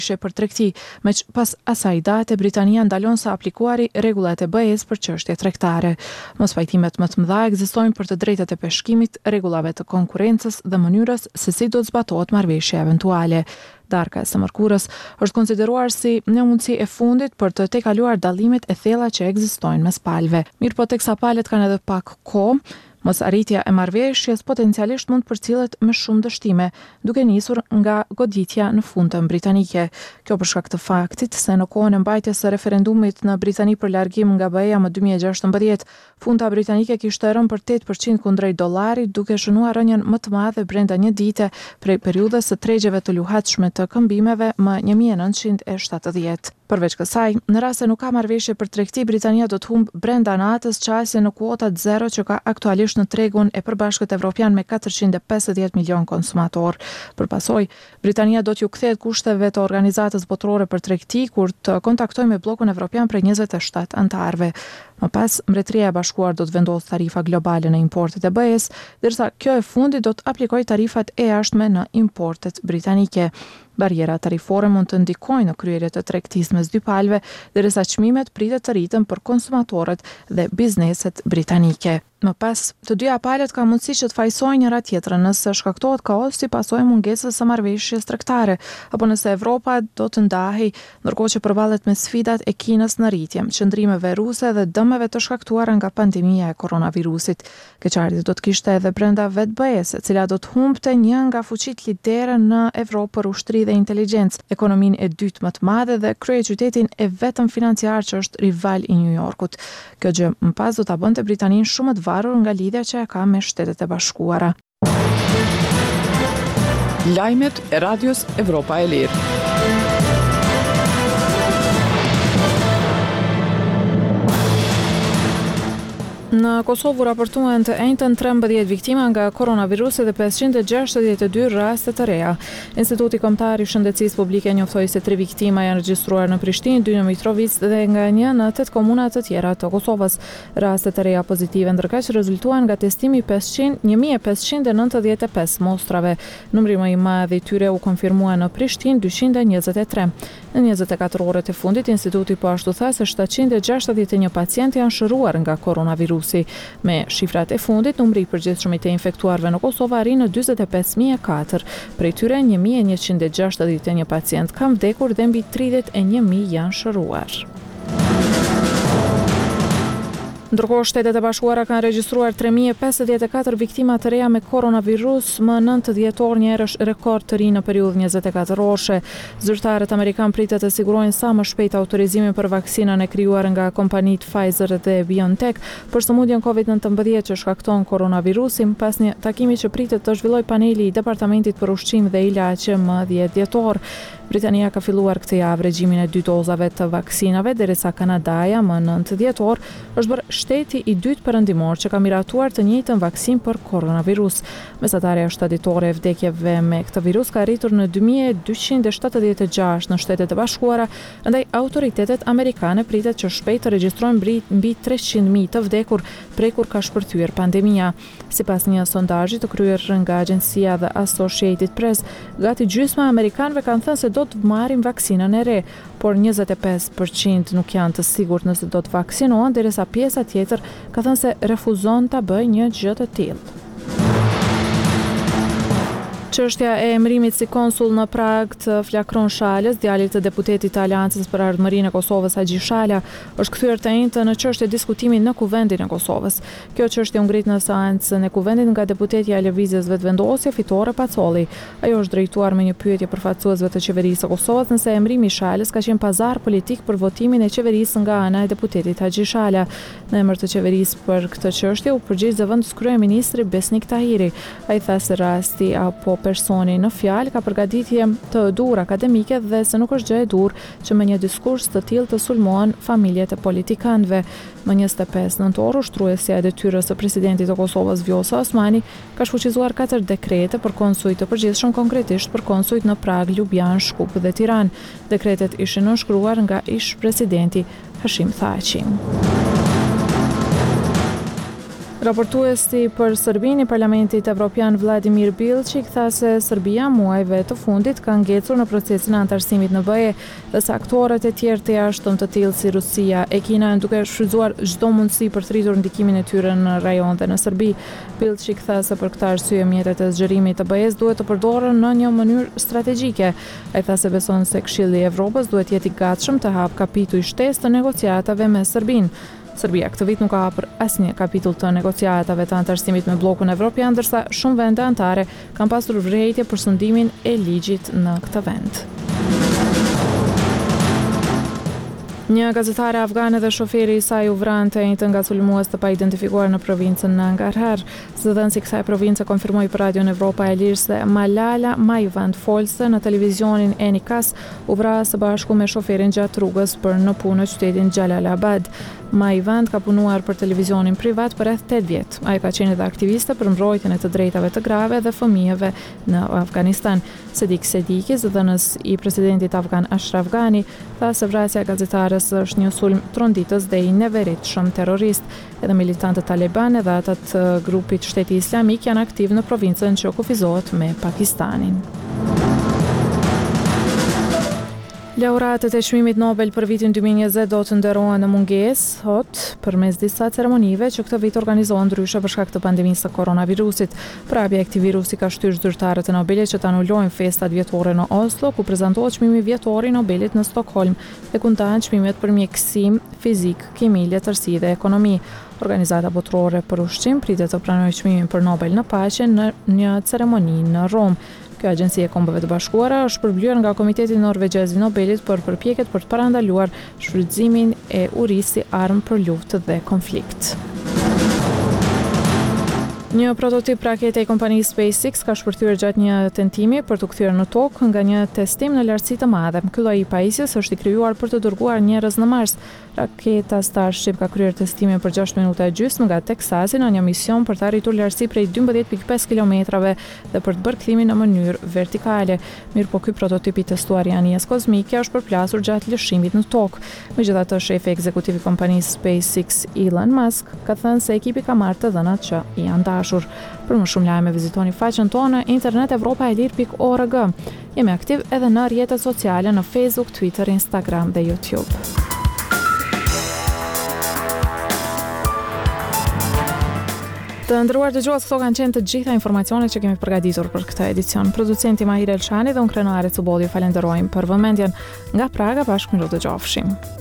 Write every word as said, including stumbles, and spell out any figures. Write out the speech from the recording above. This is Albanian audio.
për tregti, me që pas asaj date Britania ndalon sa aplikuari rregullat e B E-s për çështje tregtare. Mos pajtimet më të mëdha ekzistojnë për të drejtat e peshkimit, rregullave të konkurrencës dhe mënyrës se si do të zbatohet marrëveshja eventuale. Darka e së mërkurës është konsideruar si një mundësi e fundit për të tejkaluar dallimet e thella që ekzistojnë mes palëve. Mirë po teksa palët kanë edhe pak kohë, mos arritja e marrëveshjes potencialisht mund të përcillet me shumë dështime, duke nisur nga goditja në fundën britanike. Kjo për shkak të faktit se në kohën e mbajtjes së referendumit në Britani për largim nga B E-ja më dy mijë e gjashtëmbëdhjetë, funda britanike kishte rënë për tetë përqind kundrejt dollarit, duke shënuar rënien më të madhe brenda një dite prej periudhës së tregjeve të luhatshme të këmbimeve më një mijë e nëntëqind e shtatëdhjetë. Përveç kësaj, në rast se nuk ka marrëveshje për tregti, Britania do të humbë brenda natës qasje në kuotat zero që ka aktualisht në tregun e përbashkët evropian me katërqind e pesëdhjetë milion konsumator. Për pasojë, Britania do t'ju kthehet kushteve të Organizatës Botërore për Tregti kur të kontaktojë me bllokun evropian prej njëzet e shtatë anëtarëve. Më pas, Mbretëria e Bashkuar do të vendosë tarifa globale në importet e B E-s, ndërsa kjo e fundit do të aplikojë tarifat e jashtme në importet britanike. Barjera tarifore mund të ndikojnë në kryerje të tregtisë mes dy palëve, derisa çmimet pritet të rriten për konsumatorët dhe bizneset britanike. Më pas, të dyja palët ka mundësi që të fajsojnë njëra tjetrën nëse shkaktohet kaos si pasojë mungesës së marrëveshjes tregtare, apo nëse Evropa do të ndahej, ndërkohë që përballet me sfidat e Kinës në rritje, qëndrimeve ruse dhe dëmeve të shkaktuara nga pandemia e koronavirusit. Keqardhje do të kishte edhe brenda vetë B E-s, e cila do të humbte një nga fuqitë lidere në Evropë për ushtri dhe inteligjencë, ekonominë e dytë më të madhe dhe kryeqytetin e vetëm financiar që është rival i New Yorkut. Kjo gjë më pas do ta bënte Britaninë shumë të varur nga lidhja që e ka me Shtetet e Bashkuara. Lajmet e Radios Evropa e Lirë. Në Kosovë raportuan të njëjtën trembëdhjetë viktima nga koronavirusi dhe pesëqind e gjashtëdhjetë e dy raste të reja. Instituti Kombëtar i Shëndetësisë Publike njoftoi se tre viktima janë regjistruar në Prishtinë, dy në Mitrovica dhe nga një në tetë komuna të tjera të Kosovës. Rastet e reja pozitive ndërkaq rezultuan nga testimi një mijë e pesëqind e nëntëdhjetë e pesë mostrave. Numri më i madh i tyre u konfirmua në Prishtinë, dyqind e njëzet e tre. Në njëzet e katër orët e fundit, instituti po ashtu tha se shtatëqind e gjashtëdhjetë e një pacient janë shëruar nga koronavirusi. Me shifrat e fundit, numri i përgjithshëm i të infektuarve në Kosovë arrin në dyzet e pesë mijë e katër. Prej tyre një mijë e njëqind e gjashtëdhjetë e një pacient kanë vdekur dhe mbi tridhjetë e një mijë janë shëruar. Ndërkohë, Shtetet e Bashkuara kanë regjistruar tre mijë e pesëdhjetë e katër viktima të reja me koronavirus, më nëntëdhjetë orë, një herë rekord të ri në periudhë njëzet e katër orëshe. Zyrtarët amerikan pritet të sigurojnë sa më shpejt autorizimin për vaksinën e krijuar nga kompanitë Pfizer dhe BioNTech për sëmundjen kovid nëntëmbëdhjetë që shkakton koronavirusin, pas një takimi që pritet të zhvillojë paneli i Departamentit për Ushqim dhe Ilaqe më dhjetë dhjetor. Britania ka filluar këtë javë regjimin e dy dozave të vaksinave, derisa Kanadaja më nëntë dhjetor është bërë shteti i dytë perëndimor që ka miratuar të njëjtën vaksin për koronavirus. Mesatarja shtatitore e vdekjeve me këtë virus ka arritur në dy mijë e dyqind e shtatëdhjetë e gjashtë në Shtetet e Bashkuara, ndaj autoritetet amerikane pritet që shpejt të regjistrojnë mbi treqind mijë të vdekur prej kur ka shpërthyer pandemia. Sipas një sondazhi të kryer nga agjencia The Associated Press, gati gjysma e amerikanëve kanë thënë se do të marrin vaksinën e re, por njëzet e pesë përqind nuk janë të sigurt nëse do të vaksinohen, derisa pjesa tjetër ka thënë se refuzon ta bëjë një gjë të tillë. Çështja e emërimit si konsull në Prag të Flakron Shalës, djalit të deputetit të Aleancës për Ardhmërinë e Kosovës Haxhi Shala, është kthyer të njëjtë në çështje diskutimin në Kuvendin e Kosovës. Kjo çështje u ngrit në seancën e Kuvendit nga deputetja e Lëvizjes Vetëvendosje Fitore Pacolli. Ajo është drejtuar me një pyetje përfaqësuesve të qeverisë së Kosovës nëse emërimi i Shalës ka qenë pazar politik për votimin e qeverisë nga ana e deputetit Haxhi Shala. Në emër të qeverisë për këtë çështje u përgjigj zëvendës kryeministri Besnik Tahiri. Ai tha se rasti apo personi në fjalë ka përgatitje të dur akademike dhe se nuk është gjë e dur që me një diskurs të tillë të sulmohen familjet e politikanëve. Më njëzet e pesë nëntor, ushtruesja e detyrës së presidentit të Kosovës Vjosa Osmani ka shfuqizuar katër dekrete për konsujt të përgjithshëm, konkretisht për konsujt në Prag, Ljubljanë, Shkup dhe Tiranë. Dekretet ishin nënshkruar nga ish presidenti Hashim Thaçi. Raportuesi për Serbinë i Parlamentit Evropian Vladimir Bilçik tha se Serbia muajve të fundit ka ngecur në procesin e antarësimit në B E dhe se aktorët e tjerë të jashtëm të tillë si Rusia e Kina janë duke shfrytzuar çdo mundësi për të rritur ndikimin e tyre në rajon dhe në Serbi. Bilçik tha se për këtë arsye mjetet e zgjerimit të B E-s duhet të përdoren në një mënyrë strategjike. Ai tha se beson se Këshilli i Evropës duhet jetë i gatshëm të hapë kapitull shtesë të negociatave me Serbinë. Serbia këtë vit nuk ka hapur asnjë kapitull të negociatave të antarësimit me bllokun evropian, ndërsa shumë vende anëtare kanë pasur vërejtje për sundimin e ligjit në këtë vend. Një gazetare afgane dhe shoferi i saj u vranë të njëjtën nga sulmues të paidentifikuar në provincën Nangarhar. Zëdhënësi i kësaj province konfirmoi për Radion Evropa e Lirë se Malala Majvand folse në televizionin e Nikas u vra së bashku me shoferin gjatë rrugës për në punë në qytetin Jalalabad. Majvand ka punuar për televizionin privat për rreth tetë vjet. Ai ka qenë edhe aktiviste për mbrojtjen e të drejtave të grave dhe fëmijëve në Afganistan. Sedik Sediki, zëdhënës i presidentit afgan Ashraf Ghani, tha se vrasja e gazetares është një sulm tronditës dhe i neveritshëm terrorist. Edhe militantët taliban edhe ata të grupit Shteti Islamik janë aktiv në provincën që kufizohet me Pakistanin. Laureatët e çmimit Nobel për vitin dy mijë e njëzet do të nderohen në mungesë sot përmes disa ceremonive që këtë vit organizohen ndryshe për shkak të pandemisë së koronavirusit. Prapja e këtij virusi ka shtyrë zyrtarët e Nobelit që të anulojnë festat vjetore në Oslo, ku prezantohet çmimi vjetor i Nobelit në Stockholm dhe ku ndahen çmimet për mjekësim, fizik, kimi, letërsi dhe ekonomi. Organizata botërore për ushqim pritet të pranojë çmimin për Nobel në paqe në një ceremoni në Rom. Kjo agjenci e Kombeve të Bashkuara është përblyer nga Komiteti Norvegjez i Nobelit për përpjekjet për të parandaluar shfrytëzimin e urisë si armë për luftë dhe konflikt. Një prototip rakete i kompanisë SpaceX ka shpërthyer gjatë një tentimi për të kthyer në tokë nga një testim në lartësi të madhe. Ky lloj i pajisjes është i krijuar për të dërguar njerëz në Mars. Raketa Starship ka kryer testimin për gjashtë minuta e gjysmë nga Teksasi në një mision për të arritur lartësi prej dymbëdhjetë pikë pesë kilometrave dhe për të bërë kthimin në mënyrë vertikale. Mirë po ky prototip i testuar i anijes kozmike është përplasur gjatë lëshimit në tokë. Megjithatë, shefi ekzekutiv i kompanisë SpaceX, Elon Musk, ka thënë se ekipi ka marrë të dhënat që i janë dashur. Për më shumë lajme vizitoni faqen tonë internet evropa e lir pikë org. Jemi aktiv edhe në rrjetet sociale në Facebook, Twitter, Instagram dhe YouTube. Të ndëruar dëgjues, këto kanë qenë të gjitha informacionet që kemi përgatitur për këtë edicion. Producenti Mahir Elshani dhe unë Krenare Cubodi ju falenderojmë për vëmendjen. Nga Praga bashkë mirë dëgjofshim.